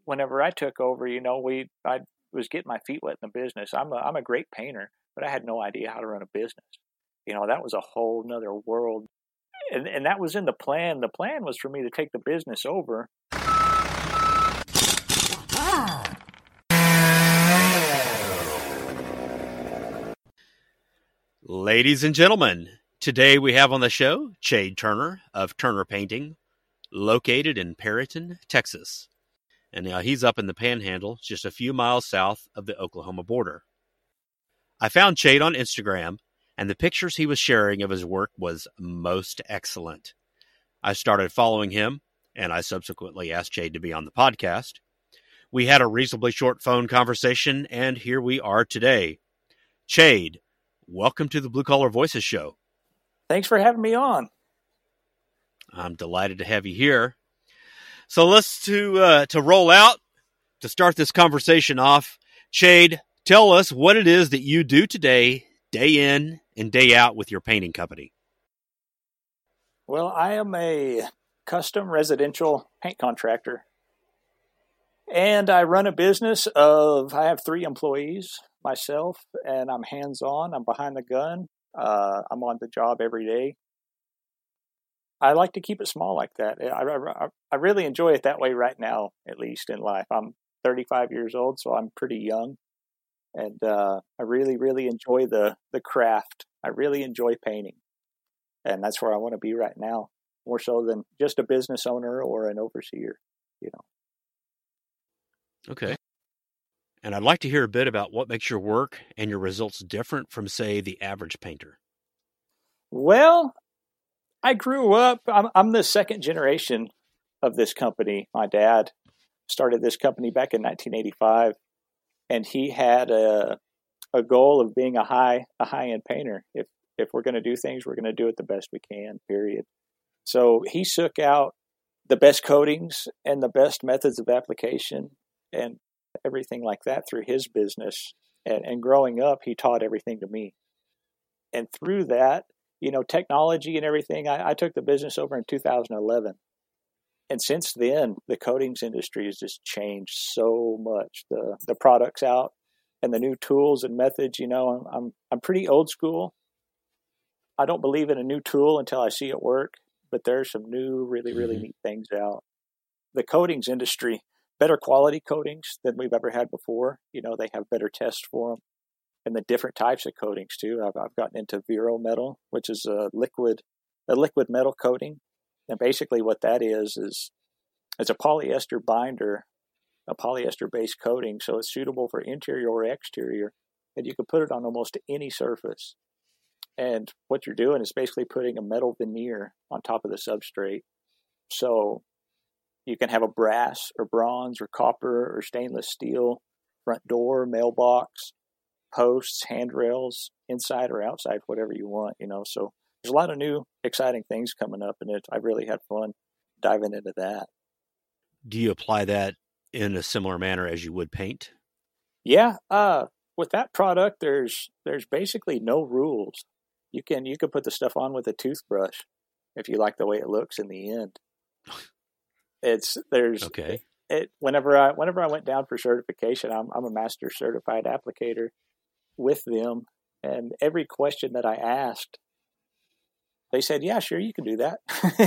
whenever I took over, I was getting my feet wet in the business. I'm a great painter, but I had no idea how to run a business. That was a whole nother world. And that was in the plan. The plan was for me to take the business over. Ladies and gentlemen, today we have on the show Chade Turner of Turner Painting, located in Perryton, Texas. And now he's up in the Panhandle, just a few miles south of the Oklahoma border. I found Chade on Instagram, and the pictures he was sharing of his work was most excellent. I started following him, and I subsequently asked Chade to be on the podcast. We had a reasonably short phone conversation, and here we are today. Chade, welcome to the Blue Collar Voices show. Thanks for having me on. I'm delighted to have you here. So let's to roll out, to start this conversation off. Chade, tell us what it is that you do today, day in and day out with your painting company. Well, I am a custom residential paint contractor. And I run a business I have 3 employees, myself, and I'm hands-on. I'm behind the gun. I'm on the job every day. I like to keep it small like that. I really enjoy it that way right now, at least in life. I'm 35 years old, so I'm pretty young. And I really, really enjoy the craft. I really enjoy painting. And that's where I want to be right now, more so than just a business owner or an overseer, Okay. And I'd like to hear a bit about what makes your work and your results different from, say, the average painter. Well, I grew up, I'm the second generation of this company. My dad started this company back in 1985, and he had a goal of being a high-end painter. If we're going to do things, we're going to do it the best we can, period. So he took out the best coatings and the best methods of application and everything like that through his business. And growing up, he taught everything to me. And through that, technology and everything, I took the business over in 2011. And since then, the coatings industry has just changed so much. The products out and the new tools and methods, I'm pretty old school. I don't believe in a new tool until I see it work, but there's some new, really, really neat things out. The coatings industry, better quality coatings than we've ever had before. They have better tests for them. And the different types of coatings too. I've gotten into Vero Metal, which is a liquid metal coating. And basically what that is it's a polyester binder, a polyester-based coating, so it's suitable for interior or exterior, and you can put it on almost any surface. And what you're doing is basically putting a metal veneer on top of the substrate. So you can have a brass or bronze or copper or stainless steel front door, mailbox, posts, handrails, inside or outside, whatever you want, So there's a lot of new, exciting things coming up, and I've really had fun diving into that. Do you apply that in a similar manner as you would paint? Yeah. With that product, there's basically no rules. You can put the stuff on with a toothbrush if you like the way it looks in the end. Okay. Whenever I went down for certification, I'm a master certified applicator with them, and every question that I asked, they said, "Yeah, sure, you can do that."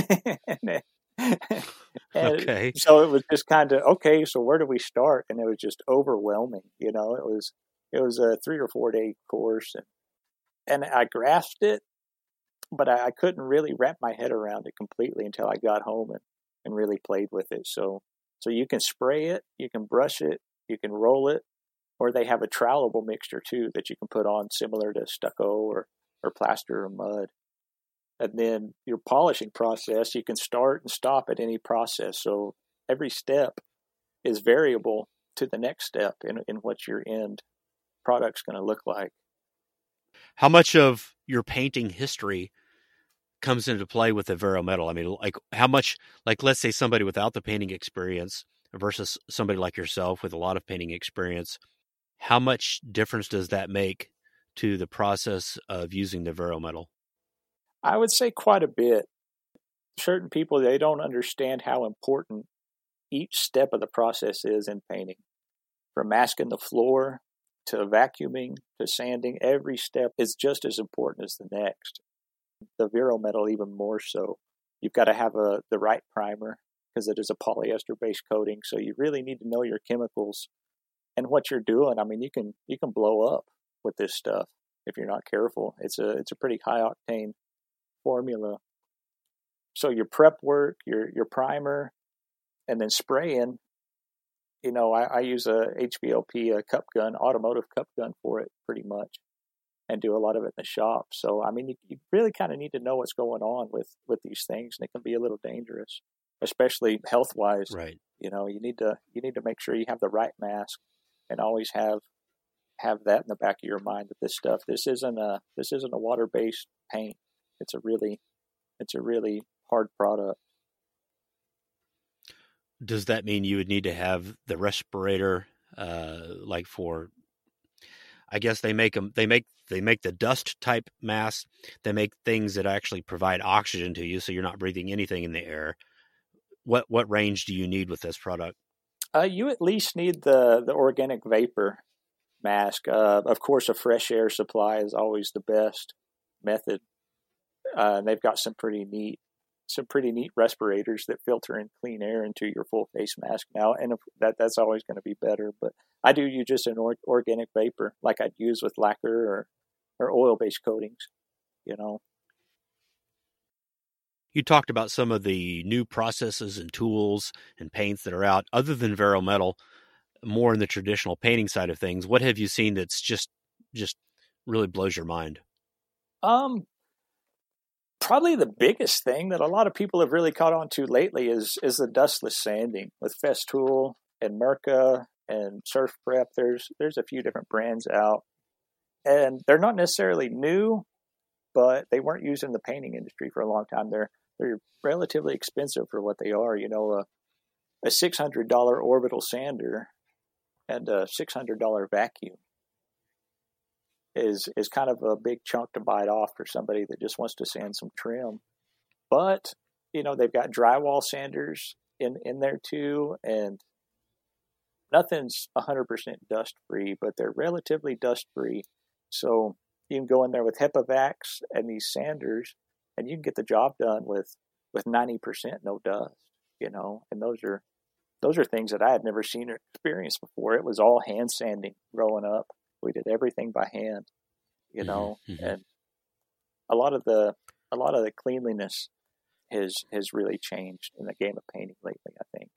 Okay. So it was just kind of okay. So where do we start? And it was just overwhelming. It was a 3 or 4 day course, and I grasped it, but I couldn't really wrap my head around it completely until I got home and really played with it. So you can spray it, you can brush it, you can roll it, or they have a trowelable mixture too that you can put on, similar to stucco or plaster or mud. And then your polishing process, you can start and stop at any process. So every step is variable to the next step in what your end product's going to look like. How much of your painting history comes into play with the Vero Metal? I mean, like how much, like let's say somebody without the painting experience versus somebody like yourself with a lot of painting experience, how much difference does that make to the process of using the Vero Metal? I would say quite a bit. Certain people, they don't understand how important each step of the process is in painting. From masking the floor to vacuuming to sanding, every step is just as important as the next. The Vero metal even more so. You've got to have the right primer because it is a polyester-based coating, so you really need to know your chemicals and what you're doing. I mean, you can blow up with this stuff if you're not careful. It's a pretty high octane formula. So your prep work, your primer, and then spraying. I use a HVLP cup gun, automotive cup gun for it pretty much, and do a lot of it in the shop. So, I mean, you really kind of need to know what's going on with these things, and it can be a little dangerous, especially health-wise. Right. You need to make sure you have the right mask, and always have that in the back of your mind that this isn't a water-based paint. It's a really hard product. Does that mean you would need to have the respirator, like for? I guess they make the dust type masks. They make things that actually provide oxygen to you, so you're not breathing anything in the air. What range do you need with this product? You at least need the organic vapor mask. Of course, a fresh air supply is always the best method. They've got some pretty neat respirators that filter in clean air into your full face mask now, and that's always going to be better. But I do use just an organic vapor like I'd use with lacquer or oil-based coatings. You talked about some of the new processes and tools and paints that are out, other than Vero metal, more in the traditional painting side of things. What have you seen that's just really blows your mind? Probably the biggest thing that a lot of people have really caught on to lately is the dustless sanding with Festool and Mirka and Surf Prep. There's a few different brands out, and they're not necessarily new, but they weren't used in the painting industry for a long time. They're relatively expensive for what they are. A $600 orbital sander and a $600 vacuum is kind of a big chunk to bite off for somebody that just wants to sand some trim. But, they've got drywall sanders in there too, and nothing's 100% dust free, but they're relatively dust free. So you can go in there with HEPA Vacs and these sanders, and you can get the job done with 90% no dust, and those are things that I had never seen or experienced before. It was all hand sanding growing up. We did everything by hand, Mm-hmm. and a lot of the cleanliness has really changed in the game of painting lately, I think.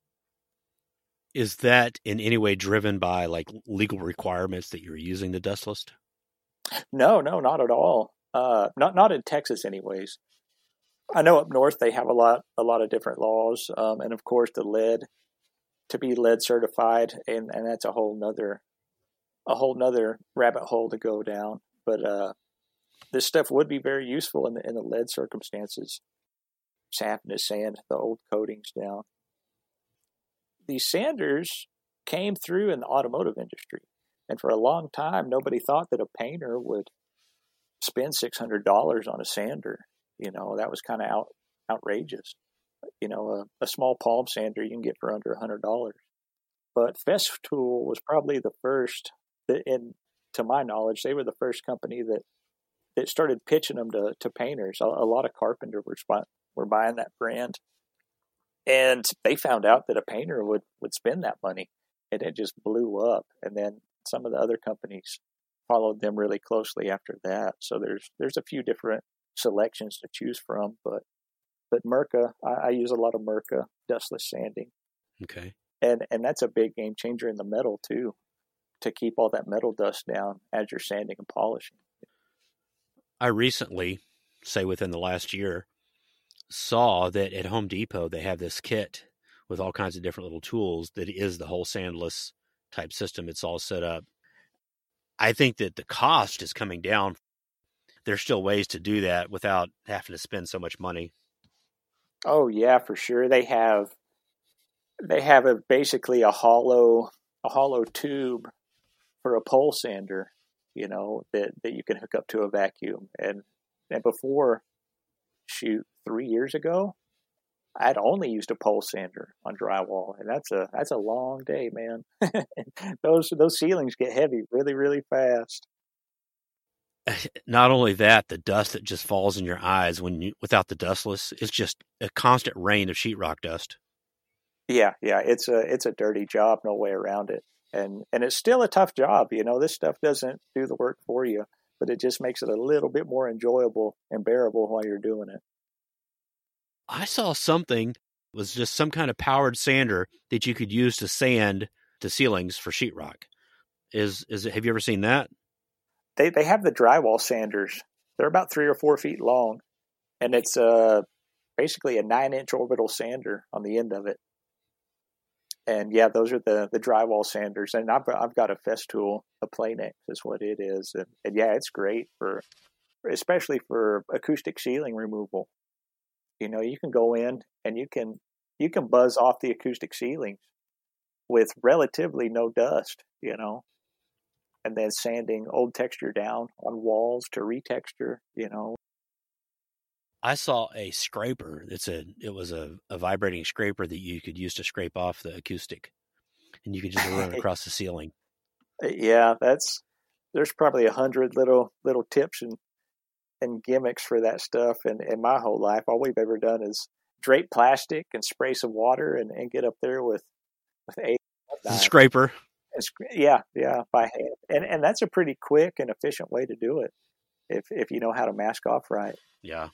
Is that in any way driven by like legal requirements that you're using the dustless? No, not at all. Not in Texas, anyways. I know up north they have a lot of different laws, and of course the lead, to be lead certified, and that's a whole nother rabbit hole to go down. But this stuff would be very useful in the lead circumstances. Just having to sand the old coatings down. These sanders came through in the automotive industry, and for a long time nobody thought that a painter would spend $600 on a sander. That was kind of outrageous. A small palm sander you can get for under $100. But Festool was probably the first, and to my knowledge, they were the first company that started pitching them to painters. A lot of carpenters were buying that brand, and they found out that a painter would spend that money, and it just blew up. And then some of the other companies followed them really closely after that. So there's a few different selections to choose from, but Mirka, I use a lot of Mirka dustless sanding. Okay. And that's a big game changer in the metal too, to keep all that metal dust down as you're sanding and polishing. I recently, say within the last year, saw that at Home Depot they have this kit with all kinds of different little tools that is the whole sandless type system. It's all set up. I think that the cost is coming down. There's still ways to do that without having to spend so much money. Oh yeah, for sure. They have basically a hollow tube for a pole sander, that you can hook up to a vacuum. And before, 3 years ago, I'd only used a pole sander on drywall, and that's a long day, man. Those ceilings get heavy really, really fast. Not only that, the dust that just falls in your eyes without the dustless, it's just a constant rain of sheetrock dust. Yeah, it's a dirty job, no way around it. And it's still a tough job. This stuff doesn't do the work for you, but it just makes it a little bit more enjoyable and bearable while you're doing it. I saw something, it was just some kind of powered sander that you could use to sand the ceilings for sheetrock. Have you ever seen that? They have the drywall sanders. They're about 3 or 4 feet long, and it's basically a 9-inch orbital sander on the end of it. And yeah, those are the drywall sanders. And I've got a Festool, a Planex is what it is. And yeah, it's great especially for acoustic ceiling removal. You can go in and you can buzz off the acoustic ceilings with relatively no dust, and then sanding old texture down on walls to retexture, I saw a scraper. It was a vibrating scraper that you could use to scrape off the acoustic, and you could just run across the ceiling. Yeah, there's probably 100 little tips and gimmicks for that stuff. And in my whole life, all we've ever done is drape plastic and spray some water and get up there with a scraper. Yeah, by hand. And that's a pretty quick and efficient way to do it if you know how to mask off right. Yeah.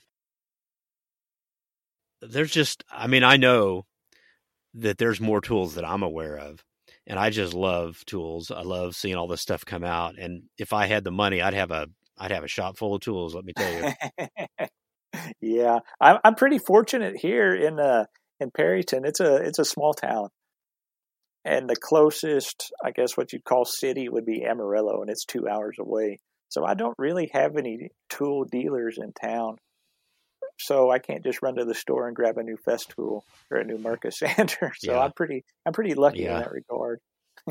I know that there's more tools that I'm aware of, and I just love tools. I love seeing all this stuff come out. And if I had the money, I'd have a shop full of tools. Let me tell you. Yeah, I'm pretty fortunate here in Perryton. It's a small town, and the closest, I guess, what you'd call city would be Amarillo, and it's 2 hours away. So I don't really have any tool dealers in town. So I can't just run to the store and grab a new Festool or a new Mirka sander. So yeah. I'm pretty lucky in that regard.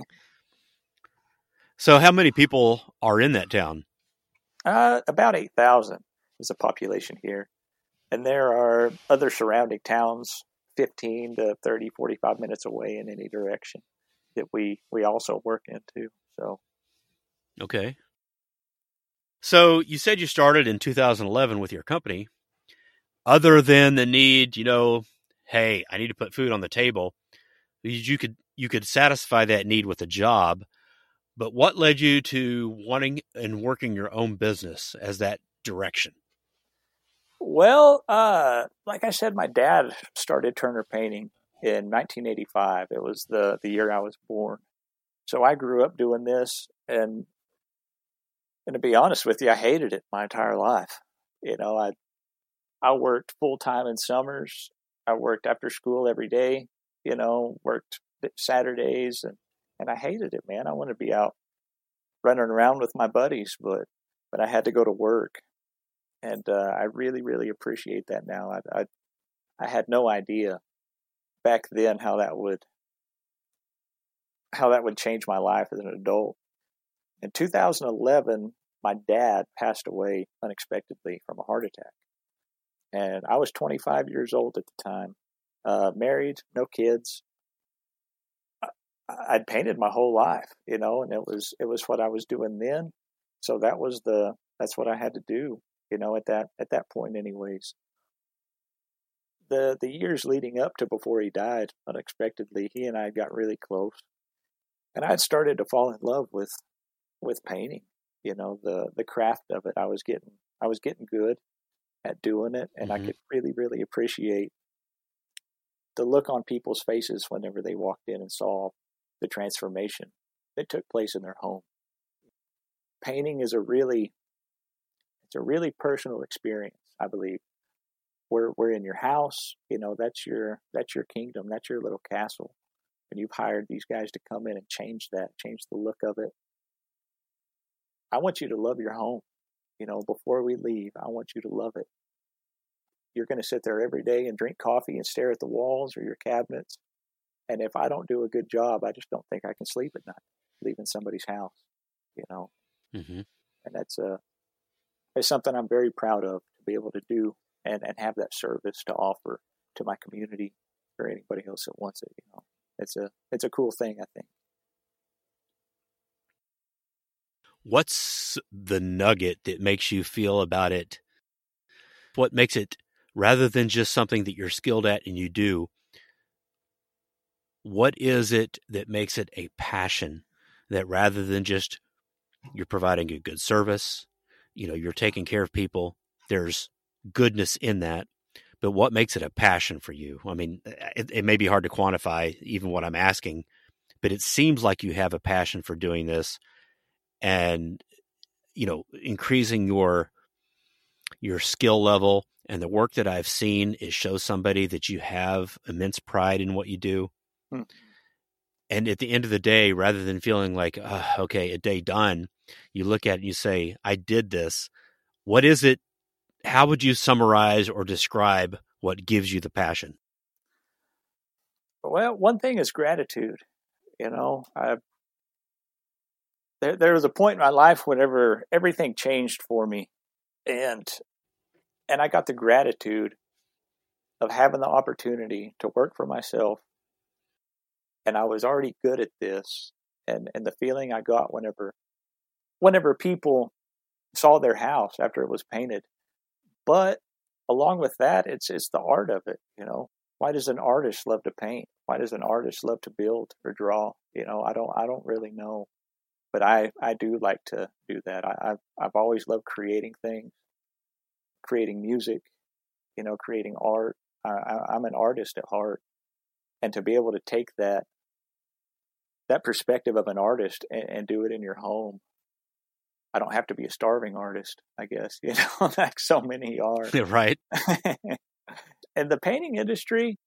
So how many people are in that town? About 8,000 is the population here. And there are other surrounding towns 15 to 30, 45 minutes away in any direction that we also work into. So. Okay. So you said you started in 2011 with your company. Other than the need, hey, I need to put food on the table, you could satisfy that need with a job. But what led you to wanting and working your own business as that direction? Well, like I said, my dad started Turner Painting in 1985. It was the year I was born. So I grew up doing this, and to be honest with you, I hated it my entire life. I worked full-time in summers. I worked after school every day, worked Saturdays, and I hated it, man. I wanted to be out running around with my buddies, but I had to go to work. And I really, really appreciate that now. I had no idea back then how that would change my life as an adult. In 2011, my dad passed away unexpectedly from a heart attack. And I was 25 years old at the time, married, no kids. I'd painted my whole life, and it was what I was doing then. So that's what I had to do, at that point anyways. The years leading up to before he died unexpectedly, he and I got really close. And I had started to fall in love with painting, the craft of it. I was getting good at doing it, and I could really, really appreciate the look on people's faces whenever they walked in and saw the transformation that took place in their home. Painting is a really personal experience, I believe. We're in your house, that's your kingdom, that's your little castle, and you've hired these guys to come in and change the look of it. I want you to love your home. Before we leave, I want you to love it. You're going to sit there every day and drink coffee and stare at the walls or your cabinets. And if I don't do a good job, I just don't think I can sleep at night, leaving somebody's house, And that's something I'm very proud of, to be able to do and have that service to offer to my community or anybody else that wants it. It's a cool thing, I think. What's the nugget that makes you feel about it? What makes it, rather than just something that you're skilled at and you do, what is it that makes it a passion, that rather than just you're providing a good service, you're taking care of people, there's goodness in that, but what makes it a passion for you? I mean, it may be hard to quantify even what I'm asking, but it seems like you have a passion for doing this and, increasing your skill level. And the work that I've seen, it shows somebody that you have immense pride in what you do. Hmm. And at the end of the day, rather than feeling like, okay, a day done, you look at it and you say, I did this. What is it? How would you summarize or describe what gives you the passion? Well, one thing is gratitude. There was a point in my life whenever everything changed for me, and I got the gratitude of having the opportunity to work for myself, and I was already good at this, and the feeling I got whenever people saw their house after it was painted. But along with that, it's the art of it. Why does an artist love to paint? Why does an artist love to build or draw? I don't really know, but I do like to do that. I've always loved creating things, creating music, creating art. I'm an artist at heart, and to be able to take that perspective of an artist and do it in your home. I don't have to be a starving artist, I guess, like so many are. Right. And the painting industry,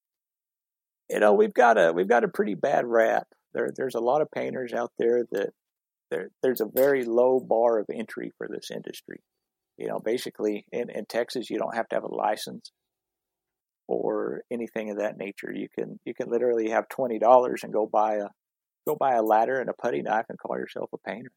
we've got a pretty bad rap. There's a lot of painters out there that there's a very low bar of entry for this industry. Basically in Texas, you don't have to have a license or anything of that nature. You can literally have $20 and go buy a ladder and a putty knife and call yourself a painter.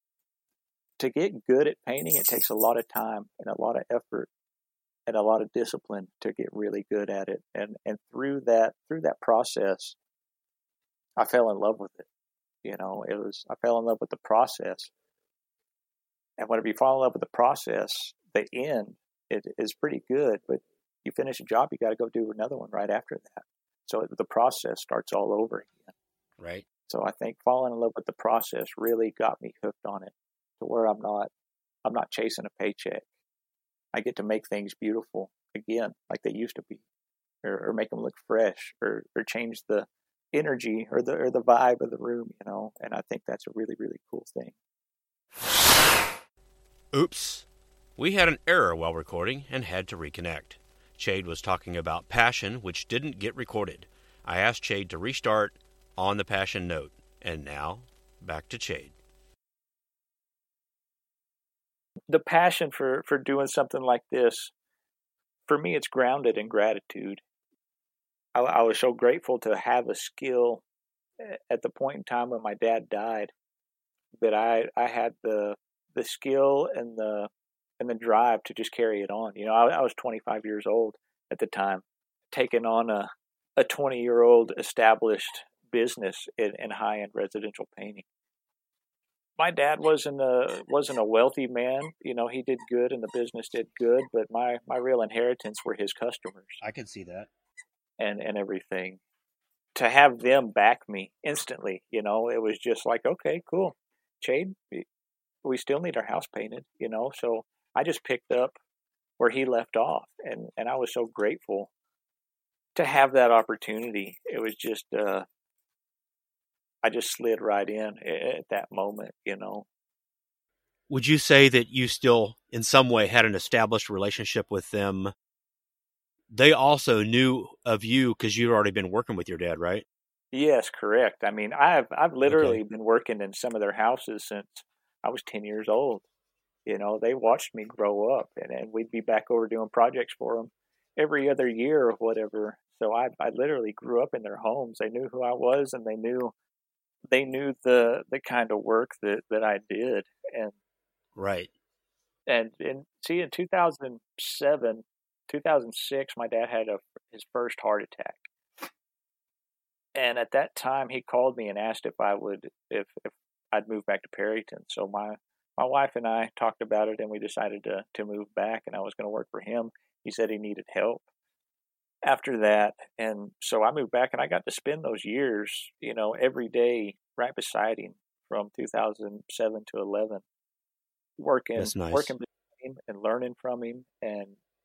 To get good at painting, it takes a lot of time and a lot of effort and a lot of discipline to get really good at it. And through that process, I fell in love with it. I fell in love with the process. And whenever you fall in love with the process, the end it is pretty good, but you finish a job, you got to go do another one right after that. So the process starts all over again. Right. So I think falling in love with the process really got me hooked on it, to where I'm not chasing a paycheck. I get to make things beautiful again, like they used to be, or make them look fresh, or change the energy or the vibe of the room, and I think that's a really, really cool thing. Oops. We had an error while recording and had to reconnect. Chade was talking about passion, which didn't get recorded. I asked Chade to restart on the passion note. And now, back to Chade. The passion for doing something like this, for me, it's grounded in gratitude. I was so grateful to have a skill at the point in time when my dad died, that I had the skill and the drive to just carry it on. I was 25 years old at the time, taking on a 20-year-old established business in high-end residential painting. My dad wasn't a wealthy man. He did good and the business did good, but my real inheritance were his customers. I can see that. And everything. To have them back me instantly, it was just like, okay, cool. Chade, we still need our house painted, so I just picked up where he left off, and I was so grateful to have that opportunity. It was just I just slid right in at that moment, Would you say that you still, in some way, had an established relationship with them? They also knew of you because you'd already been working with your dad, right? Yes, correct. I mean, I've literally been working in some of their houses since I was 10 years old. They watched me grow up, and we'd be back over doing projects for them every other year or whatever. So I literally grew up in their homes. They knew who I was, and they knew the kind of work that I did. And right. And see, in 2007, 2006, my dad had his first heart attack. And at that time, he called me and asked if I'd move back to Perryton. So my wife and I talked about it, and we decided to move back, and I was going to work for him. He said he needed help after that. And so I moved back, and I got to spend those years, every day right beside him from 2007 to 11, working, That's nice. working beside him and learning from him. And,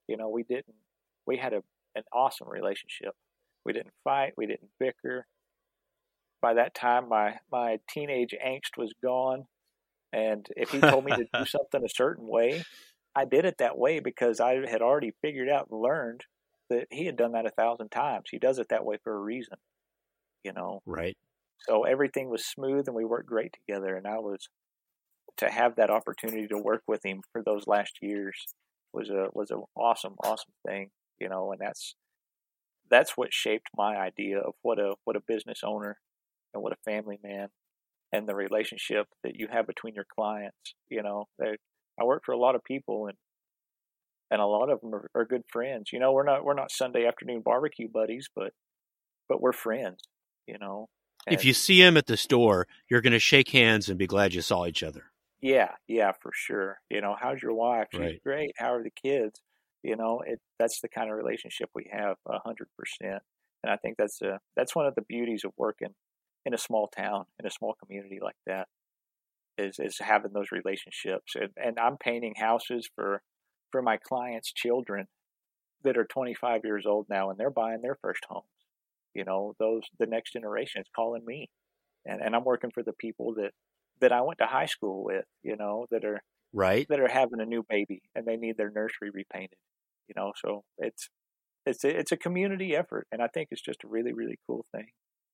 we had an awesome relationship. We didn't fight. We didn't bicker. By that time, my teenage angst was gone. And if he told me to do something a certain way, I did it that way because I had already figured out and learned that he had done that 1,000 times. He does it that way for a reason, Right. So everything was smooth and we worked great together. And to have that opportunity to work with him for those last years was an awesome thing, and that's what shaped my idea of what a business owner and what a family man and the relationship that you have between your clients. I work for a lot of people and a lot of them are good friends. We're not Sunday afternoon barbecue buddies, but we're friends, If you see him at the store, you're going to shake hands and be glad you saw each other. Yeah, for sure. How's your wife? She's Right. great. How are the kids? That's the kind of relationship we have 100%. And I think that's one of the beauties of working in a small town, in a small community like that, is having those relationships. And I'm painting houses for my clients' children that are 25 years old now, and they're buying their first homes. The next generation is calling me, and I'm working for the people that I went to high school with, that are Right. that are having a new baby and they need their nursery repainted, so it's a community effort, and I think it's just a really, really cool thing.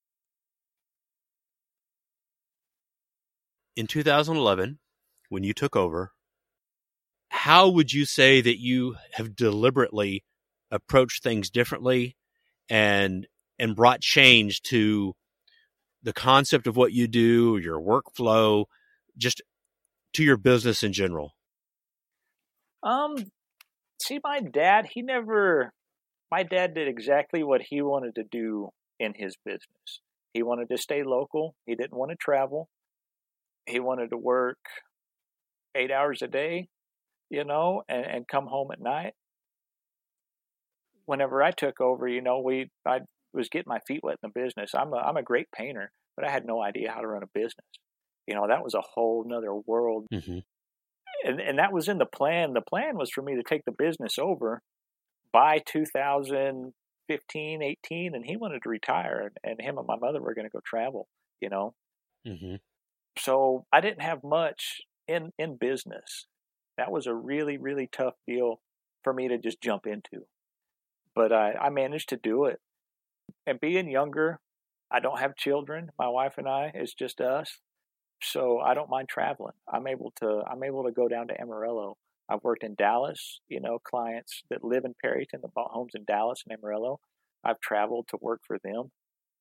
In 2011, when you took over, how would you say that you have deliberately approached things differently and brought change to the concept of what you do, your workflow, just to your business in general? See, my dad did exactly what he wanted to do in his business. He wanted to stay local. He didn't want to travel. He wanted to work 8 hours a day, and come home at night. Whenever I took over, I was getting my feet wet in the business. I'm a great painter, but I had no idea how to run a business. That was a whole nother world. Mm-hmm. And that was in the plan. The plan was for me to take the business over by 2015, 18, and he wanted to retire, and him and my mother were going to go travel, Mm-hmm. So I didn't have much in business. That was a really, really tough deal for me to just jump into. But I managed to do it. And being younger, I don't have children. My wife and I, it's just us. So I don't mind traveling. I'm able to go down to Amarillo. I've worked in Dallas, clients that live in Perryton that bought homes in Dallas and Amarillo. I've traveled to work for them,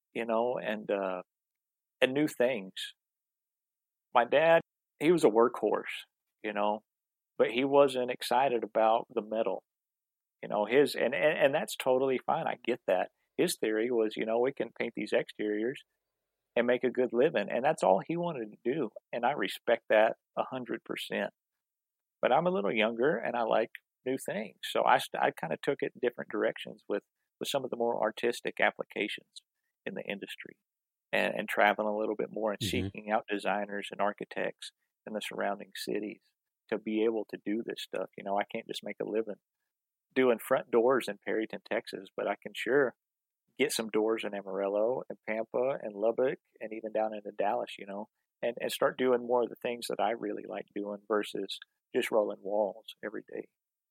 and new things. My dad, he was a workhorse, but he wasn't excited about the metal, and that's totally fine. I get that. His theory was, we can paint these exteriors and make a good living. And that's all he wanted to do. And I respect that 100%. But I'm a little younger and I like new things. So I kind of took it in different directions with some of the more artistic applications in the industry and traveling a little bit more and Mm-hmm. seeking out designers and architects in the surrounding cities to be able to do this stuff. I can't just make a living doing front doors in Perryton, Texas, but I can sure get some doors in Amarillo and Pampa and Lubbock and even down into Dallas, and start doing more of the things that I really like doing versus just rolling walls every day.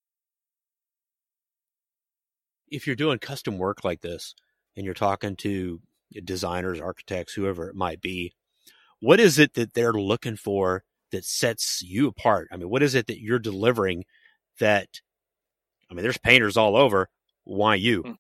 If you're doing custom work like this and you're talking to designers, architects, whoever it might be, what is it that they're looking for that sets you apart? I mean, what is it that you're delivering that, there's painters all over. Why you?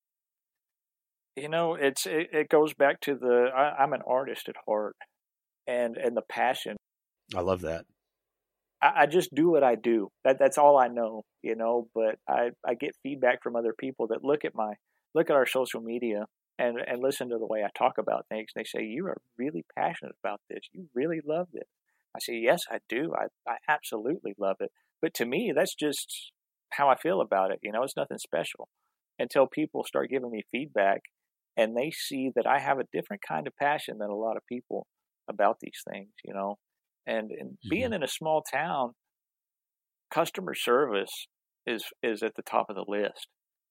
It goes back to I'm an artist at heart, and the passion. I love that. I just do what I do. That's all I know, but I get feedback from other people that look at our social media and listen to the way I talk about things. And they say, you are really passionate about this. You really love it. I say, yes, I do. I absolutely love it. But to me, that's just how I feel about it. It's nothing special until people start giving me feedback and they see that I have a different kind of passion than a lot of people about these things, And being in a small town, customer service is at the top of the list.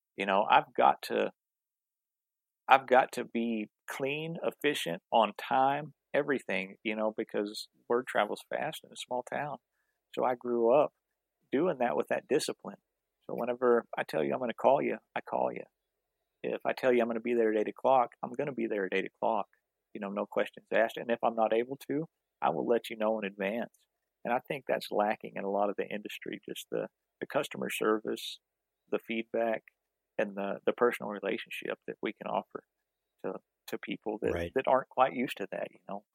I've got to be clean, efficient, on time, everything, because word travels fast in a small town. So I grew up doing that with that discipline. So whenever I tell you I'm going to call you, I call you. If I tell you I'm going to be there at 8 o'clock, I'm going to be there at 8 o'clock. No questions asked. And if I'm not able to, I will let you know in advance. And I think that's lacking in a lot of the industry, just the customer service, the feedback, and the personal relationship that we can offer to people that aren't quite used to that,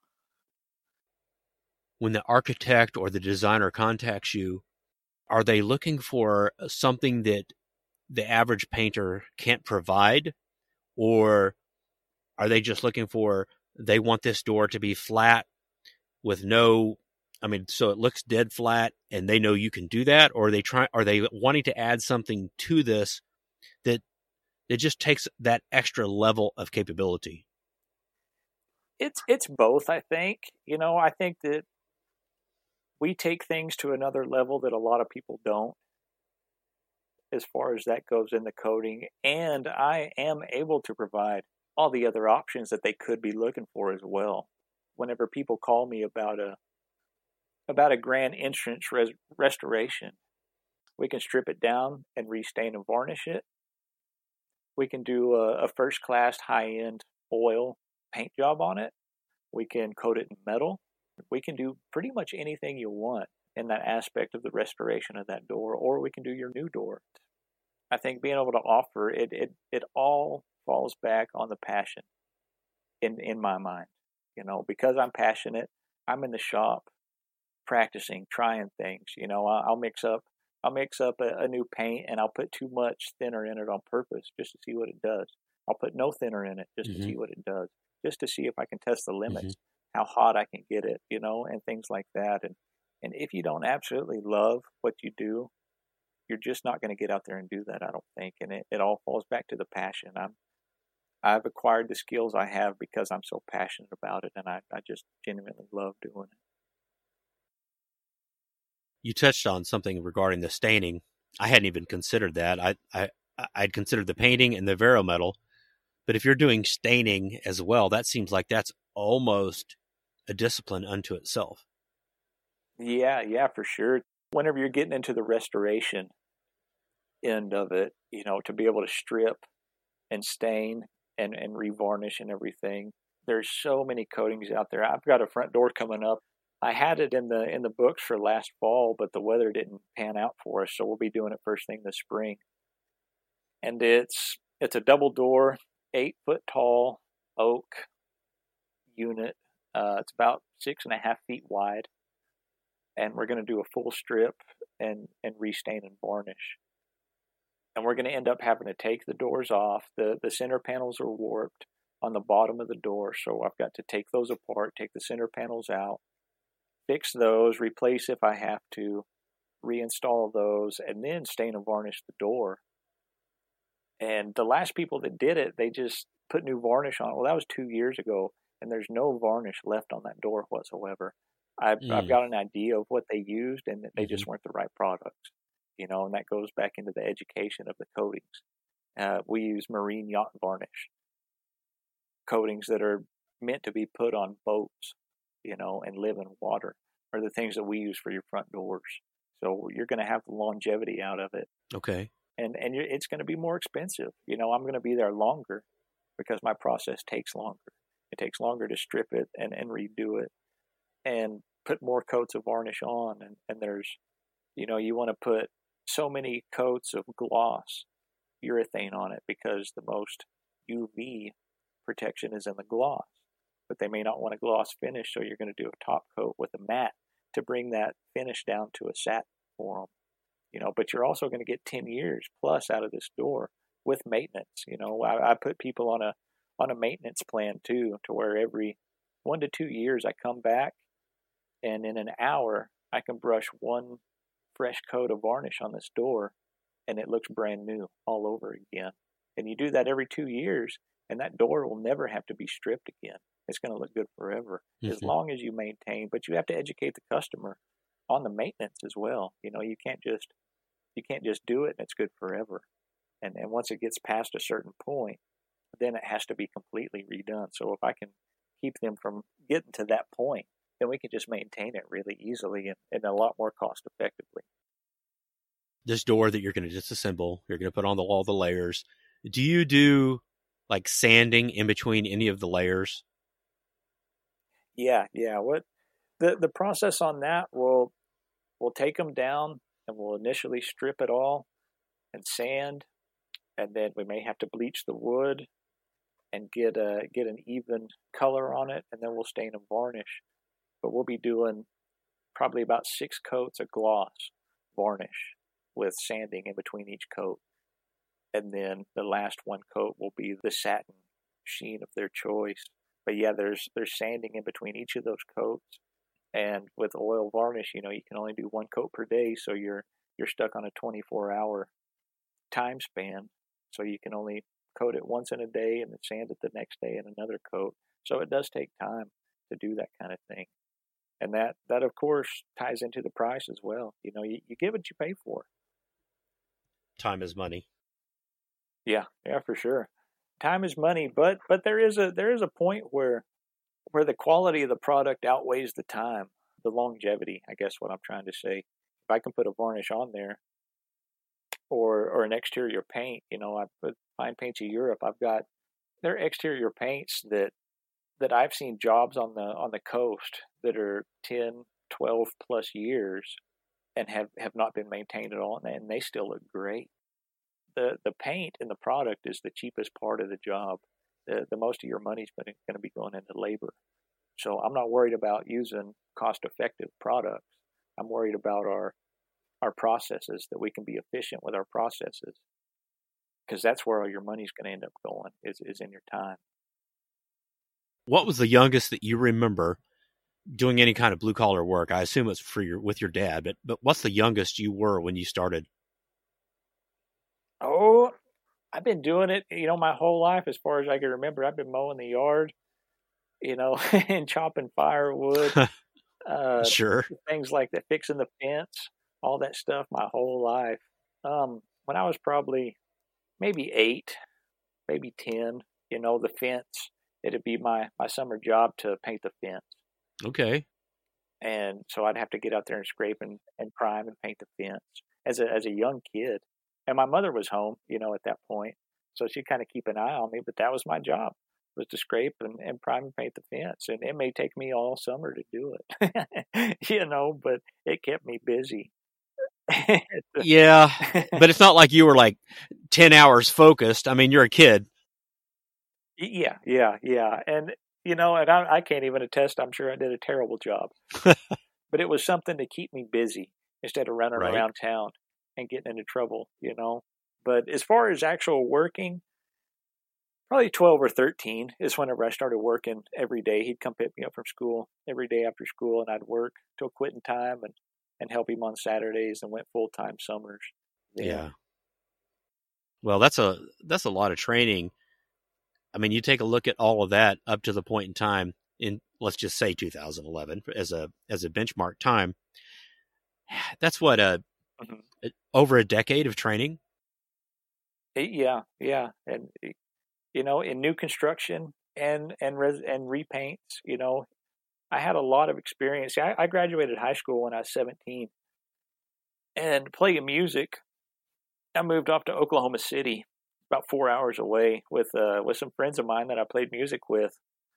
When the architect or the designer contacts you, are they looking for something that the average painter can't provide? Or are they just looking for, they want this door to be flat with so it looks dead flat and they know you can do that? Or are they wanting to add something to this that it just takes that extra level of capability? It's both, I think. I think that we take things to another level that a lot of people don't, as far as that goes in the coating. And I am able to provide all the other options that they could be looking for as well. Whenever people call me about a grand entrance restoration, we can strip it down and restain and varnish it. We can do a first-class high-end oil paint job on it. We can coat it in metal. We can do pretty much anything you want in that aspect of the restoration of that door, or we can do your new door. I think being able to offer it all falls back on the passion in my mind. Because I'm passionate, I'm in the shop practicing, trying things. I'll mix up a new paint and I'll put too much thinner in it on purpose just to see what it does. I'll put no thinner in it just to see what it does, just to see if I can test the limits, how hot I can get it, and things like that. And if you don't absolutely love what you do, you're just not going to get out there and do that, I don't think. And it all falls back to the passion. I've acquired the skills I have because I'm so passionate about it, and I just genuinely love doing it. You touched on something regarding the staining. I hadn't even considered that. I'd considered the painting and the Vero metal, but if you're doing staining as well, that seems like that's almost a discipline unto itself. Yeah, for sure. Whenever you're getting into the restoration end of it, to be able to strip and stain and revarnish and everything, there's so many coatings out there. I've got a front door coming up. I had it in the books for last fall, but the weather didn't pan out for us, so we'll be doing it first thing this spring. And it's a double door, 8-foot tall oak unit. It's about 6.5 feet wide, and we're going to do a full strip and restain and varnish. And we're going to end up having to take the doors off. The center panels are warped on the bottom of the door, so I've got to take those apart, take the center panels out, fix those, replace if I have to, reinstall those, and then stain and varnish the door. And the last people that did it, they just put new varnish on it. Well, that was 2 years ago, and there's no varnish left on that door whatsoever. I've got an idea of what they used, and they just weren't the right products. And that goes back into the education of the coatings. We use marine yacht varnish, coatings that are meant to be put on boats, and live in water, are the things that we use for your front doors. So you're going to have the longevity out of it. Okay. And it's going to be more expensive. I'm going to be there longer because my process takes longer. It takes longer to strip it and redo it and put more coats of varnish on. And there's, you want to put so many coats of gloss urethane on it because the most UV protection is in the gloss. But they may not want a gloss finish, so you're going to do a top coat with a matte to bring that finish down to a satin for them. But you're also going to get 10 years plus out of this door with maintenance. I put people on a maintenance plan too, to where every 1 to 2 years I come back, and in an hour I can brush one fresh coat of varnish on this door, and it looks brand new all over again. And you do that every 2 years, and that door will never have to be stripped again. It's going to look good forever, as long as you maintain. But you have to educate the customer on the maintenance as well. You can't just do it and it's good forever. And once it gets past a certain point, then it has to be completely redone. So if I can keep them from getting to that point, then we can just maintain it really easily and a lot more cost effectively. This door that you're going to disassemble, you're going to put on all the layers. Do you do like sanding in between any of the layers? Yeah. What the process on that, we'll take them down and we'll initially strip it all and sand, and then we may have to bleach the wood and get an even color on it, and then we'll stain and varnish. But we'll be doing probably about 6 coats of gloss varnish with sanding in between each coat. And then the last 1 coat will be the satin sheen of their choice. But yeah, there's sanding in between each of those coats. And with oil varnish, you can only do 1 coat per day, so you're stuck on a 24-hour time span. So you can only coat it once in a day and then sand it the next day in another coat. So it does take time to do that kind of thing. And that of course ties into the price as well. You get what you pay for. Time is money. Yeah, for sure. Time is money, but there is a point where the quality of the product outweighs the time, the longevity, I guess what I'm trying to say. If I can put a varnish on there or an exterior paint, I put Fine Paints of Europe. I've got their exterior paints that I've seen jobs on the coast that are 10, 12 plus years and have not been maintained at all, and they still look great. The paint in the product is the cheapest part of the job. The most of your money's going to be going into labor. So I'm not worried about using cost-effective products. I'm worried about our processes, that we can be efficient with our processes, because that's where all your money's going to end up going, is in your time. What was the youngest that you remember doing any kind of blue collar work? I assume it's with your dad, but what's the youngest you were when you started? Oh, I've been doing it, my whole life as far as I can remember. I've been mowing the yard, and chopping firewood. Sure. Things like that, fixing the fence, all that stuff my whole life. When I was probably maybe 8, maybe 10, the fence, it'd be my summer job to paint the fence. Okay. And so I'd have to get out there and scrape and prime and paint the fence as a young kid. And my mother was home, at that point. So she'd kind of keep an eye on me, but that was my job, was to scrape and prime and paint the fence. And it may take me all summer to do it, but it kept me busy. Yeah, but it's not like you were like 10 hours focused. I mean, you're a kid. Yeah. And, and I can't even attest, I'm sure I did a terrible job. But it was something to keep me busy instead of running around town and getting into trouble, But as far as actual working, probably 12 or 13 is whenever I started working every day. He'd come pick me up from school every day after school, and I'd work till quitting time and help him on Saturdays, and went full-time summers. Yeah. Well, that's a lot of training. I mean, you take a look at all of that up to the point in time in, let's just say 2011 as a benchmark time. That's what over a decade of training. Yeah. And, in new construction and repaints, I had a lot of experience. See, I graduated high school when I was 17, and playing music, I moved off to Oklahoma City, about 4 hours away, with some friends of mine that I played music with.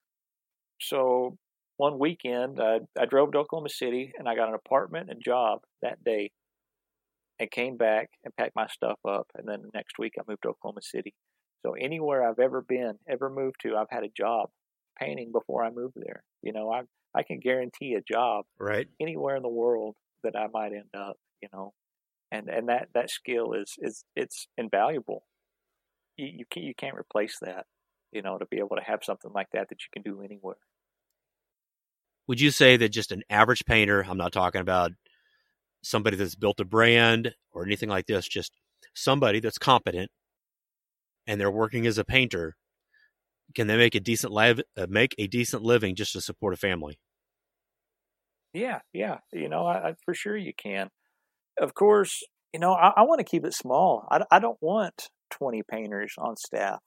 So one weekend, I drove to Oklahoma City, and I got an apartment and job that day, and came back and packed my stuff up. And then the next week, I moved to Oklahoma City. So anywhere I've ever moved to, I've had a job painting before I moved there. I can guarantee a job Right. anywhere in the world that I might end up, and that skill is it's invaluable. You can't replace that, to be able to have something like that you can do anywhere. Would you say that just an average painter, I'm not talking about somebody that's built a brand or anything like this, just somebody that's competent and they're working as a painter, can they make a decent living just to support a family? Yeah, I for sure you can. Of course, I want to keep it small. I don't want 20 painters on staff.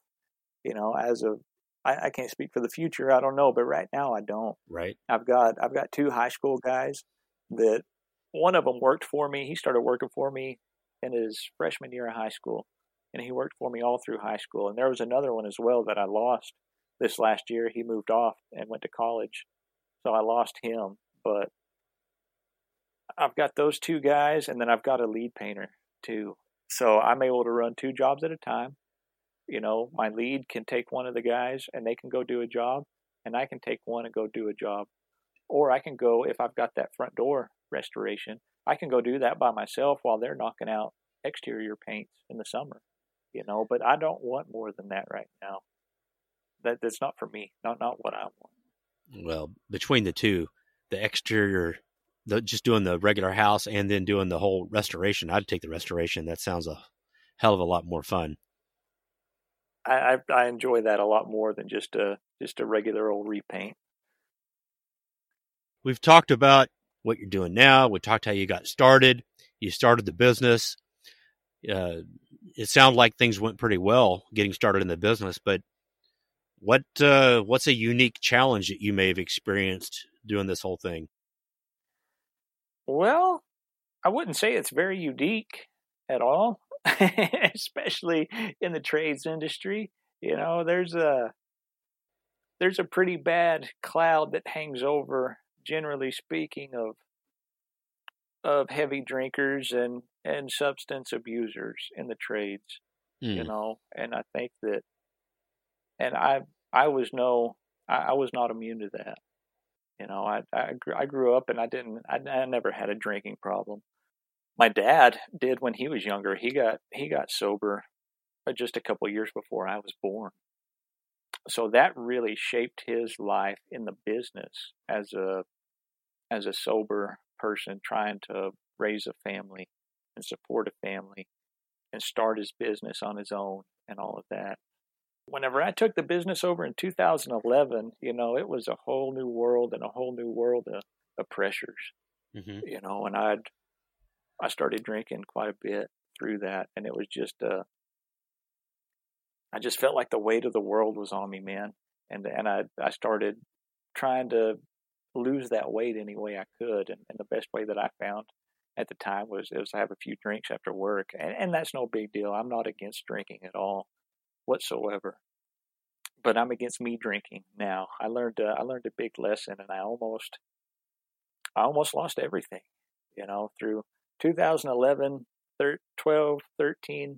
I can't speak for the future. I don't know, but right now I don't. Right. I've got 2 high school guys that one of them worked for me. He started working for me in his freshman year of high school, and he worked for me all through high school. And there was another one as well that I lost this last year. He moved off and went to college, so I lost him. But I've got those 2 guys, and then I've got a lead painter too. So I'm able to run 2 jobs at a time. My lead can take one of the guys and they can go do a job, and I can take one and go do a job. Or I can go, if I've got that front door restoration, I can go do that by myself while they're knocking out exterior paints in the summer, but I don't want more than that right now. That's not for me, not what I want. Well, between the two, the exterior, just doing the regular house and then doing the whole restoration, I'd take the restoration. That sounds a hell of a lot more fun. I enjoy that a lot more than just a regular old repaint. We've talked about what you're doing now. We talked how you got started. You started the business. It sounded like things went pretty well getting started in the business, but what's a unique challenge that you may have experienced doing this whole thing? Well, I wouldn't say it's very unique at all, especially in the trades industry. There's a pretty bad cloud that hangs over, generally speaking, of heavy drinkers and substance abusers in the trades. And I think that, and I was not immune to that. I grew up and I never had a drinking problem. My dad did when he was younger. He got sober just a couple of years before I was born. So that really shaped his life in the business as a sober person trying to raise a family and support a family and start his business on his own and all of that. Whenever I took the business over in 2011, it was a whole new world and a whole new world of pressures, mm-hmm. And I started drinking quite a bit through that. And it was just, I just felt like the weight of the world was on me, man. And I started trying to lose that weight any way I could. And the best way that I found at the time was to have a few drinks after work. And that's no big deal. I'm not against drinking at all whatsoever, but I'm against me drinking now. I learned a big lesson, and I almost lost everything, through 2011, 12, 13,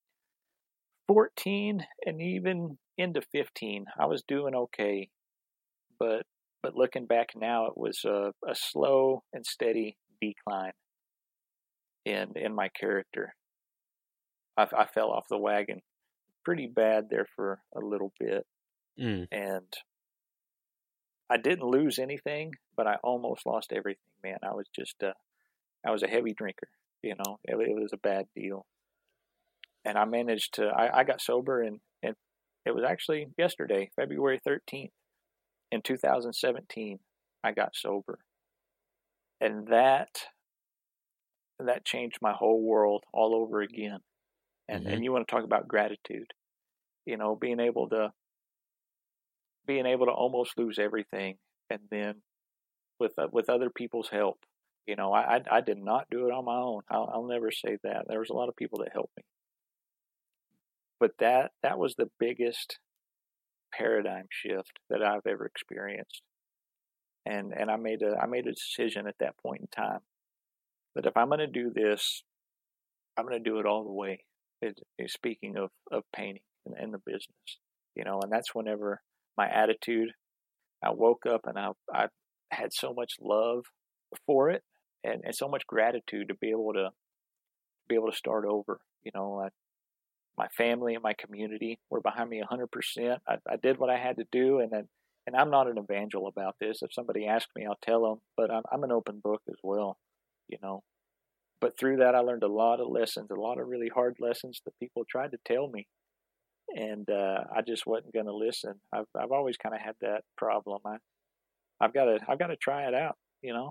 14, and even into 15. I was doing okay, but looking back now, it was a slow and steady decline in my character. I fell off the wagon pretty bad there for a little bit. And I didn't lose anything, but I almost lost everything, man. I was just, I was a heavy drinker, it was a bad deal. And I managed to, I got sober and it was actually yesterday, February 13th in 2017, I got sober. And that changed my whole world all over again. And you want to talk about gratitude, being able to almost lose everything, and then with other people's help, I did not do it on my own. I'll never say that. There was a lot of people that helped me, but that was the biggest paradigm shift that I've ever experienced. And I made a decision at that point in time that if I'm going to do this, I'm going to do it all the way. Speaking of painting and the business, and that's whenever my attitude, I woke up and had so much love for it, and so much gratitude to be able to start over. My family and my community were behind me 100%. I did what I had to do, and I'm not an evangel about this. If somebody asks me, I'll tell them, but I'm an open book as well, you know. But through that, I learned a lot of lessons, a lot of really hard lessons that people tried to tell me, and I just wasn't going to listen. I've always kind of had that problem. I've got to try it out.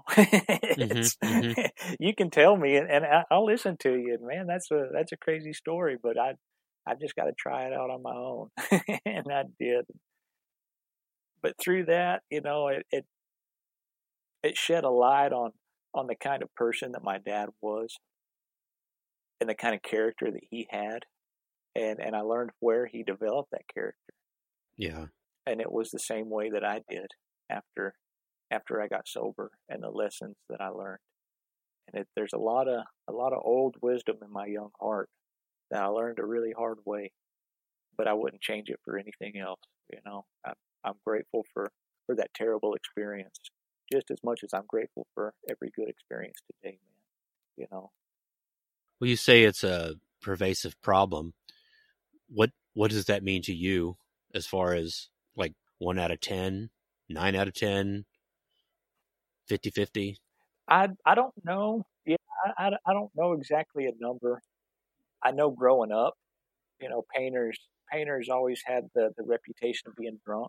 You can tell me, and I'll listen to you. And man, that's a crazy story, but I just got to try it out on my own, and I did. But through that, it shed a light on the kind of person that my dad was, and the kind of character that he had, and I learned where he developed that character. Yeah, and it was the same way that I did after I got sober, and the lessons that I learned. And there's a lot of old wisdom in my young heart that I learned a really hard way, but I wouldn't change it for anything else. I'm grateful for that terrible experience, just as much as I'm grateful for every good experience today, man. Well, you say it's a pervasive problem. What does that mean to you, as far as like 1 out of 10, 9 out of 10, 50-50? I don't know. Yeah, I don't know exactly a number. I know growing up, painters always had the reputation of being drunk,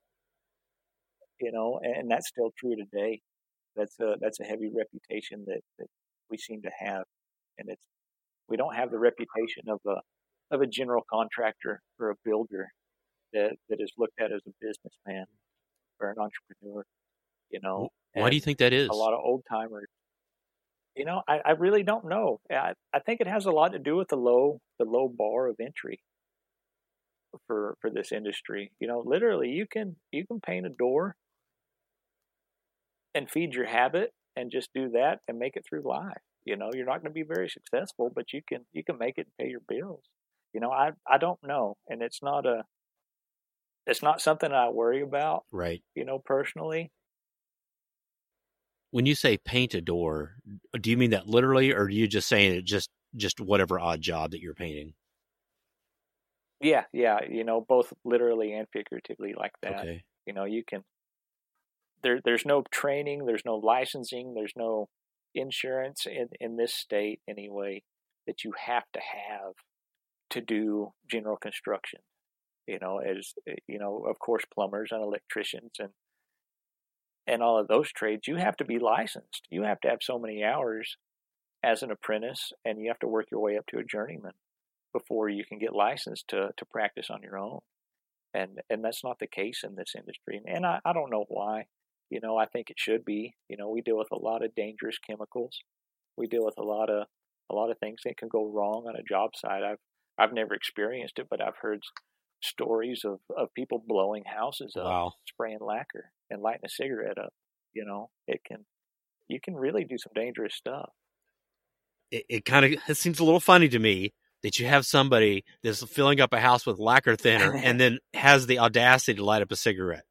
and that's still true today. That's a heavy reputation that we seem to have, and we don't have the reputation of a general contractor or a builder that is looked at as a businessman or an entrepreneur. Why do you think that is? A lot of old timers. I really don't know. I think it has a lot to do with the low bar of entry for this industry. Literally, you can paint a door and feed your habit and just do that and make it through life. You're not going to be very successful, but you can make it and pay your bills. I don't know, and it's not something I worry about. Right. Personally. When you say paint a door, do you mean that literally, or are you just saying it just whatever odd job that you're painting? Yeah, both literally and figuratively like that. Okay. You can. There's no training, there's no licensing, there's no insurance in this state anyway that you have to do general construction. As of course, plumbers and electricians and all of those trades, you have to be licensed. You have to have so many hours as an apprentice, and you have to work your way up to a journeyman before you can get licensed to practice on your own. And that's not the case in this industry. And I don't know why. I think it should be. We deal with a lot of dangerous chemicals. We deal with a lot of things that can go wrong on a job site. I've never experienced it, but I've heard stories of people blowing houses up, wow, spraying lacquer and lighting a cigarette up. You can really do some dangerous stuff. It seems a little funny to me that you have somebody that's filling up a house with lacquer thinner and then has the audacity to light up a cigarette.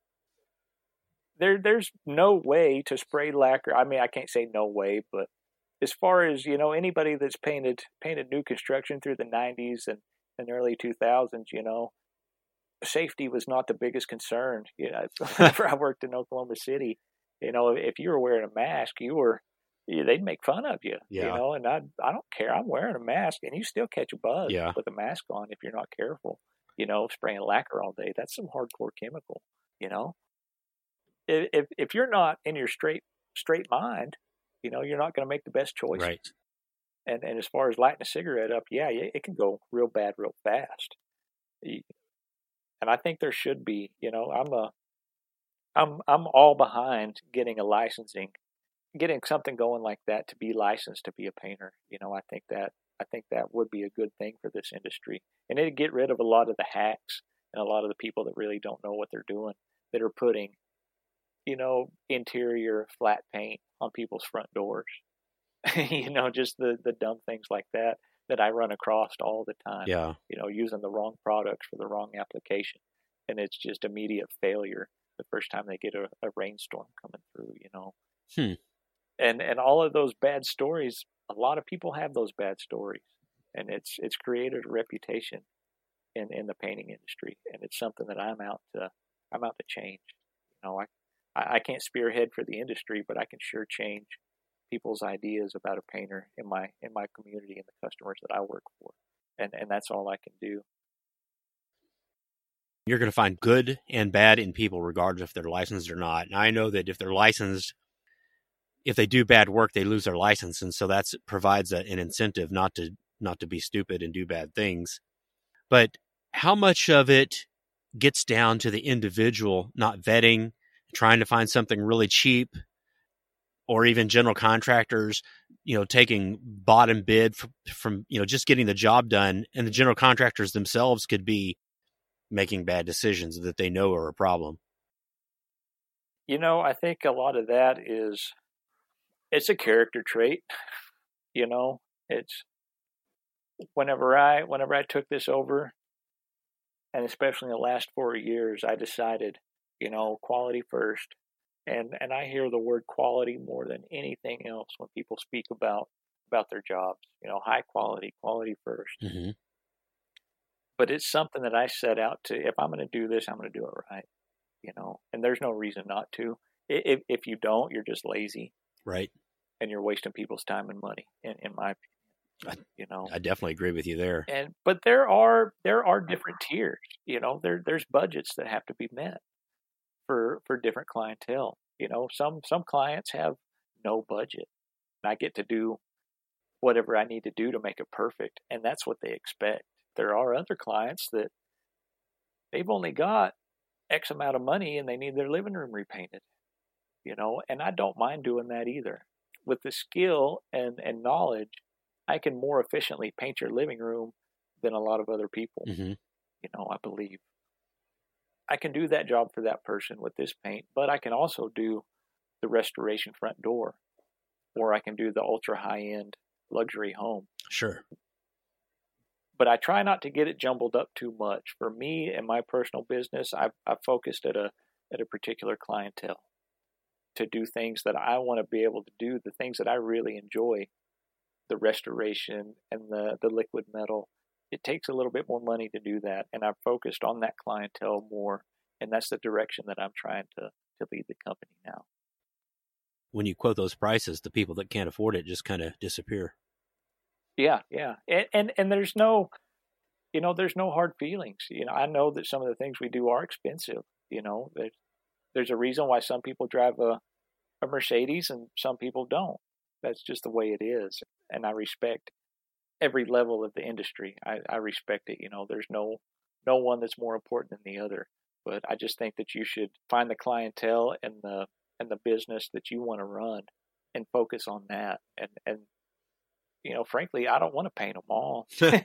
There's no way to spray lacquer. I mean, I can't say no way, but as far as, anybody that's painted new construction through the 90s and early 2000s, safety was not the biggest concern. Whenever I worked in Oklahoma City, if you were wearing a mask, they'd make fun of you, and I don't care. I'm wearing a mask, and you still catch a bug with a mask on if you're not careful. Spraying lacquer all day, that's some hardcore chemical. If you're not in your straight mind, you're not going to make the best choices. Right. And as far as lighting a cigarette up, it can go real bad real fast. And I think there should be, I'm all behind getting something going like that to be licensed to be a painter. I think that would be a good thing for this industry, and it'd get rid of a lot of the hacks and a lot of the people that really don't know what they're doing, that are putting, interior flat paint on people's front doors. Just the dumb things like that I run across all the time. Yeah. Using the wrong products for the wrong application, and it's just immediate failure the first time they get a rainstorm coming through, you know. Hmm. And all of those bad stories, a lot of people have those bad stories, and it's created a reputation in the painting industry, and it's something that I'm out to change. You know, I can't spearhead for the industry, but I can sure change people's ideas about a painter in my community and the customers that I work for, and that's all I can do. You're going to find good and bad in people, regardless if they're licensed or not. And I know that if they're licensed, if they do bad work, they lose their license, and so that provides an incentive not to be stupid and do bad things. But how much of it gets down to the individual not vetting, trying to find something really cheap, or even general contractors, you know, taking bottom bid from you know, just getting the job done, and the general contractors themselves could be making bad decisions that they know are a problem? You know, I think a lot of that it's a character trait. You know, it's whenever I took this over, and especially in the last 4 years, I decided, you know, quality first. And I hear the word quality more than anything else when people speak about their jobs. You know, high quality, quality first. Mm-hmm. But it's something that I set out to. If I'm going to do this, I'm going to do it right. You know, and there's no reason not to. If you don't, you're just lazy, Right? and you're wasting people's time and money. In my opinion, you know, I definitely agree with you there. but there are different tiers. You know, there's budgets that have to be met for different clientele. You know, some clients have no budget, and I get to do whatever I need to do to make it perfect, and that's what they expect. There are other clients that they've only got X amount of money and they need their living room repainted, you know, and I don't mind doing that either. With the skill and knowledge, I can more efficiently paint your living room than a lot of other people. Mm-hmm. You know, I believe I can do that job for that person with this paint, but I can also do the restoration front door, or I can do the ultra high end luxury home. Sure. But I try not to get it jumbled up too much. For me and my personal business, I've focused at a particular clientele to do things that I want to be able to do, the things that I really enjoy, the restoration and the liquid metal. It takes a little bit more money to do that, and I've focused on that clientele more, and that's the direction that I'm trying to lead the company now. When you quote those prices, the people that can't afford it just kind of disappear. Yeah, and there's no, you know, there's no hard feelings. You know, I know that some of the things we do are expensive. You know, there's a reason why some people drive a Mercedes and some people don't. That's just the way it is, and I respect every level of the industry. I respect it. You know, there's no one that's more important than the other. But I just think that you should find the clientele and the business that you want to run and focus on that. And you know, frankly, I don't want to paint them all.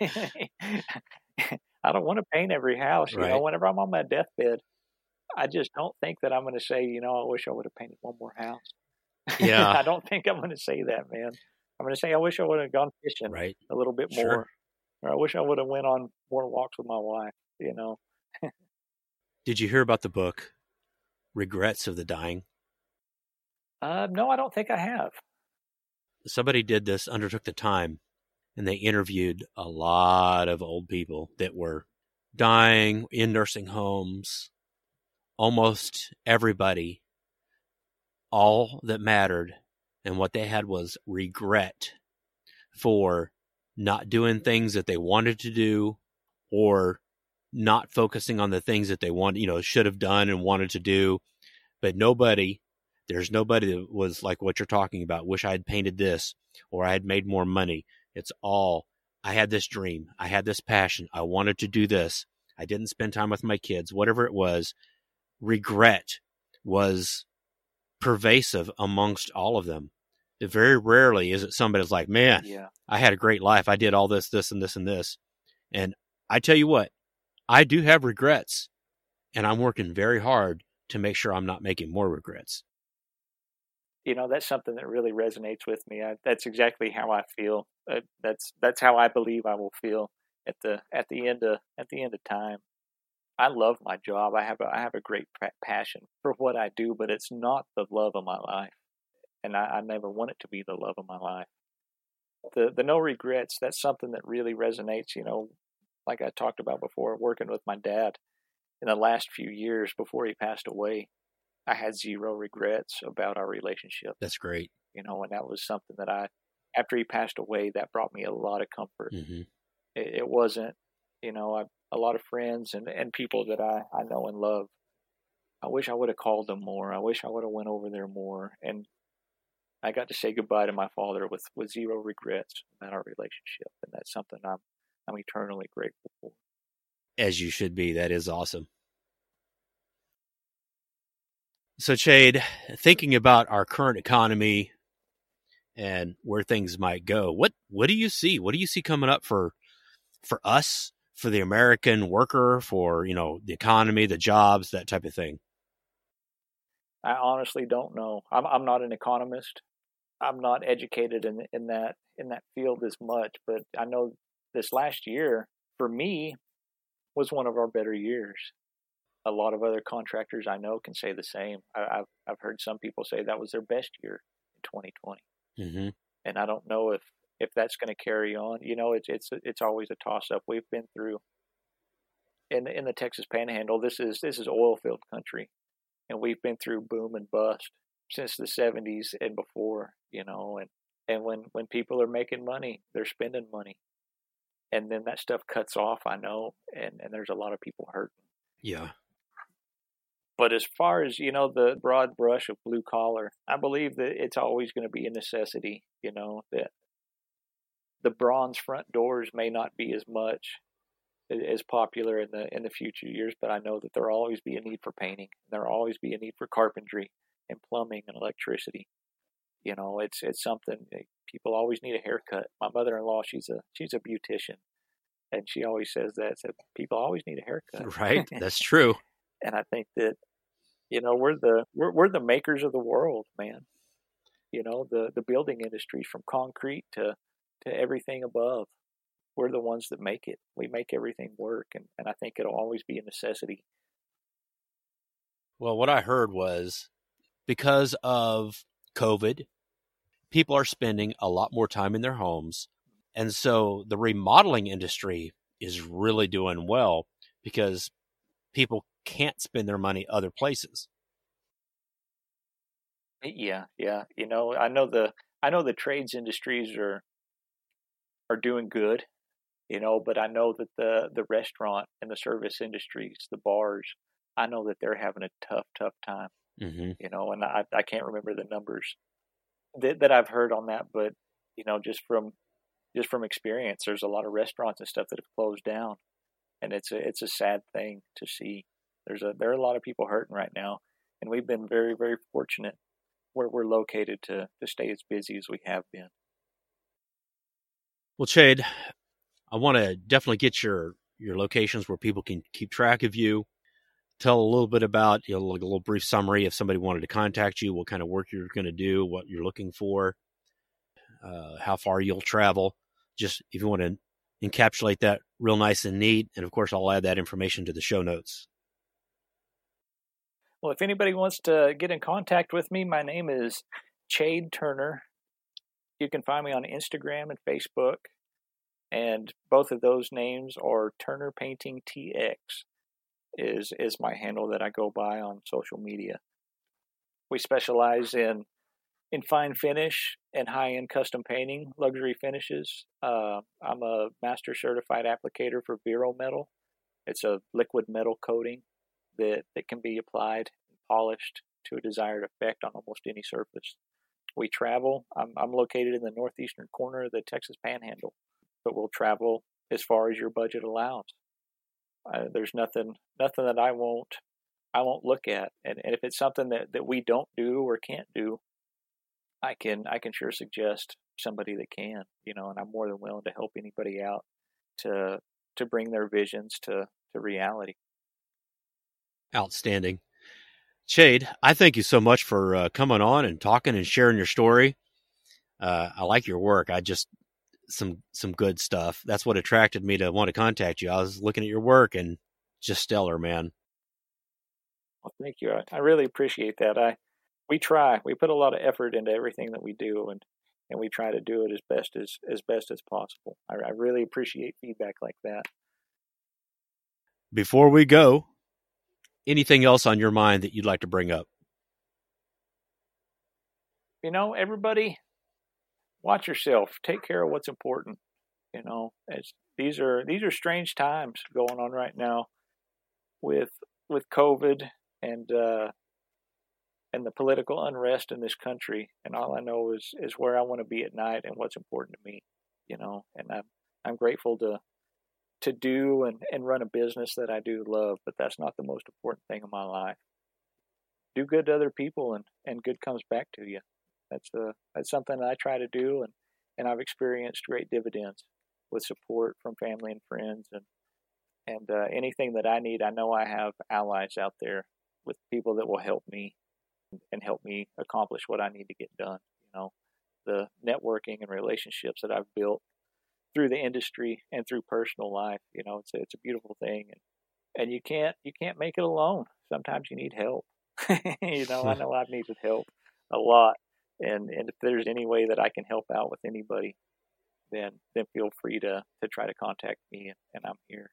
I don't want to paint every house. Right. You know, whenever I'm on my deathbed, I just don't think that I'm going to say, you know, I wish I would have painted one more house. Yeah. I don't think I'm going to say that, man. I'm going to say I wish I would have gone fishing Right. a little bit Sure. more, or I wish I would have went on more walks with my wife. You know. Did you hear about the book Regrets of the Dying? No, I don't think I have. Somebody undertook the time, and they interviewed a lot of old people that were dying in nursing homes. Almost everybody, all that mattered and what they had was regret for not doing things that they wanted to do, or not focusing on the things that they should have done and wanted to do. But there's nobody that was like what you're talking about. Wish I had painted this, or I had made more money. It's all, I had this dream. I had this passion. I wanted to do this. I didn't spend time with my kids, whatever it was. Regret was pervasive amongst all of them. Very rarely is it somebody's like, man, Yeah. I had a great life. I did all this, this, and this, and this. And I tell you what, I do have regrets, and I'm working very hard to make sure I'm not making more regrets. You know, that's something that really resonates with me. That's exactly how I feel. That's how I believe I will feel at the end of time. I love my job. I have a great passion for what I do, but it's not the love of my life, and I never want it to be the love of my life. The no regrets, that's something that really resonates. Like I talked about before, working with my dad in the last few years before he passed away, I had zero regrets about our relationship. That's great. And that was something that after he passed away, that brought me a lot of comfort. Mm-hmm. It wasn't, a lot of friends and people that I know and love. I wish I would have called them more. I wish I would have went over there more. And I got to say goodbye to my father with zero regrets about our relationship. And that's something I'm eternally grateful for. As you should be. That is awesome. So, Chade, thinking about our current economy and where things might go, what do you see? What do you see coming up for us, for the American worker, for, the economy, the jobs, that type of thing? I honestly don't know. I'm not an economist. I'm not educated in that field as much, but I know this last year for me was one of our better years. A lot of other contractors I know can say the same. I've heard some people say that was their best year in 2020, mm-hmm. and I don't know if that's going to carry on. It's always a toss up. We've been through in the Texas Panhandle. This is oil field country, and we've been through boom and bust since the 70s and before. And when people are making money, they're spending money, and then that stuff cuts off. I know, and there's a lot of people hurting. Yeah. But as far as, the broad brush of blue collar, I believe that it's always going to be a necessity, that the bronze front doors may not be as much as popular in the future years, but I know that there'll always be a need for painting. There'll always be a need for carpentry and plumbing and electricity. It's something people always need a haircut. My mother-in-law, she's a beautician, and she always says that people always need a haircut. Right. That's true. And I think that, we're the makers of the world, man. The building industry, from concrete to everything above. We're the ones that make it. We make everything work, and I think it'll always be a necessity. Well, what I heard was because of COVID, people are spending a lot more time in their homes. And so the remodeling industry is really doing well because people can't spend their money other places. Yeah. I know the trades industries are doing good, but I know that the restaurant and the service industries, the bars, I know that they're having a tough time. Mm-hmm. And I can't remember the numbers that I've heard on that, but just from experience, there's a lot of restaurants and stuff that have closed down, and it's a sad thing to see. There are a lot of people hurting right now, and we've been very, very fortunate where we're located to stay as busy as we have been. Well, Chade, I want to definitely get your locations where people can keep track of you. Tell a little bit about, like a little brief summary if somebody wanted to contact you, what kind of work you're going to do, what you're looking for, how far you'll travel. Just if you want to encapsulate that real nice and neat. And of course, I'll add that information to the show notes. Well, if anybody wants to get in contact with me, my name is Chade Turner. You can find me on Instagram and Facebook, and both of those names are Turner Painting TX is my handle that I go by on social media. We specialize in fine finish and high-end custom painting, luxury finishes. I'm a master certified applicator for Vero Metal. It's a liquid metal coating that can be applied and polished to a desired effect on almost any surface. We travel. I'm located in the northeastern corner of the Texas Panhandle, but we'll travel as far as your budget allows. There's nothing that I won't look at, and if it's something that we don't do or can't do, I can sure suggest somebody that can, and I'm more than willing to help anybody out to bring their visions to reality. Outstanding. Chade, I thank you so much for coming on and talking and sharing your story. I like your work. Some good stuff. That's what attracted me to want to contact you. I was looking at your work and just stellar, man. Well, thank you. I really appreciate that. We try. We put a lot of effort into everything that we do, and we try to do it as best as possible. I really appreciate feedback like that. Before we go, anything else on your mind that you'd like to bring up? Everybody, watch yourself. Take care of what's important. These are strange times going on right now with COVID and the political unrest in this country. And all I know is where I want to be at night and what's important to me. And I'm grateful to do and run a business that I do love, but that's not the most important thing in my life. Do good to other people and good comes back to you. That's something that I try to do, and I've experienced great dividends with support from family and friends, and anything that I need, I know I have allies out there with people that will help me and help me accomplish what I need to get done. The networking and relationships that I've built through the industry and through personal life, it's a beautiful thing, and you can't make it alone. Sometimes you need help. I know I've needed help a lot. And if there's any way that I can help out with anybody, then feel free to try to contact me, and I'm here.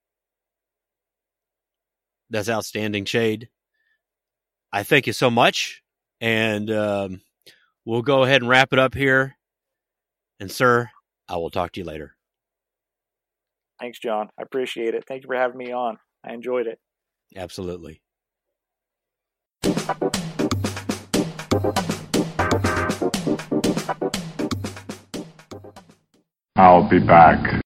That's outstanding, Chade. I thank you so much, and we'll go ahead and wrap it up here. And, sir, I will talk to you later. Thanks, John. I appreciate it. Thank you for having me on. I enjoyed it. Absolutely. I'll be back.